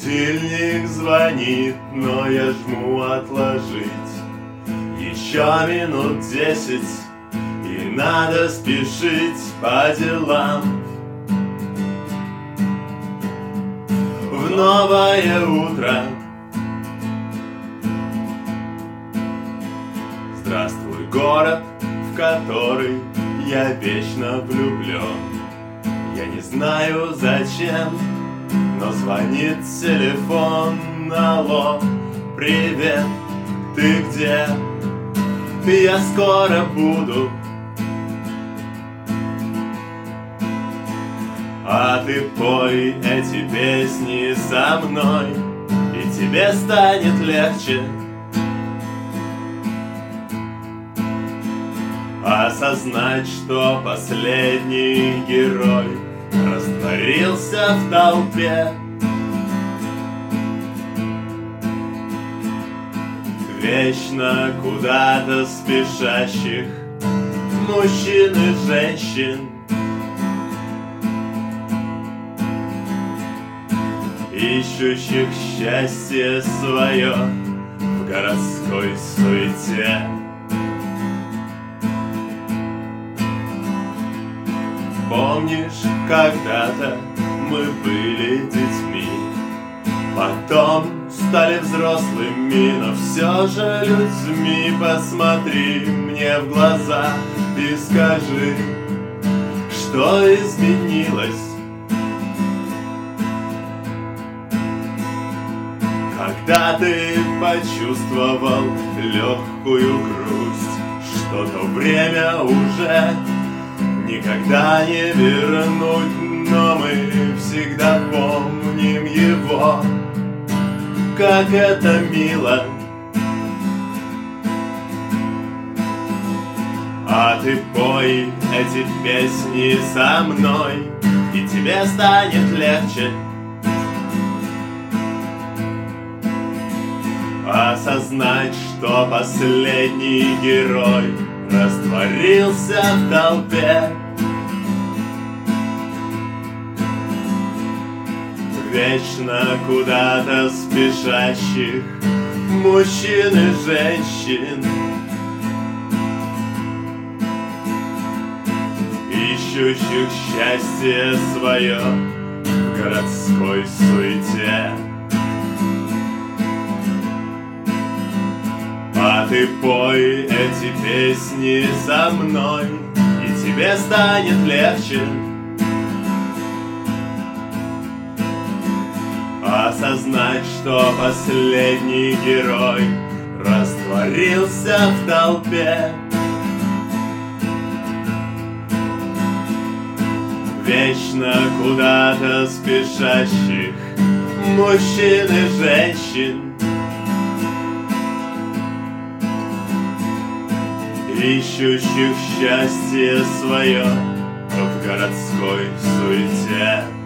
Будильник звонит, но я жму отложить. Еще минут 10, и надо спешить по делам. В новое утро. Здравствуй, город, в который я вечно влюблен. Я не знаю зачем, но звонит телефон. Алло, привет, ты где? Я скоро буду. А ты пой эти песни со мной, и тебе станет легче осознать, что последний герой растворился в толпе. Вечно куда-то спешащих мужчин и женщин, ищущих счастье свое в городской суете. Помнишь, когда-то мы были детьми, потом стали взрослыми, но все же людьми. Посмотри мне в глаза и скажи, что изменилось. Когда ты почувствовал легкую грусть, что то время уже никогда не вернуть, но мы всегда помним его, как это мило. А ты пой эти песни со мной, и тебе станет легче осознать, что последний герой растворился в толпе. Вечно куда-то спешащих мужчин и женщин, ищущих счастье свое в городской суете. А ты пой эти песни со мной, и тебе станет легче осознать, что последний герой растворился в толпе. Вечно куда-то спешащих мужчин и женщин, ищущих счастье свое в городской суете.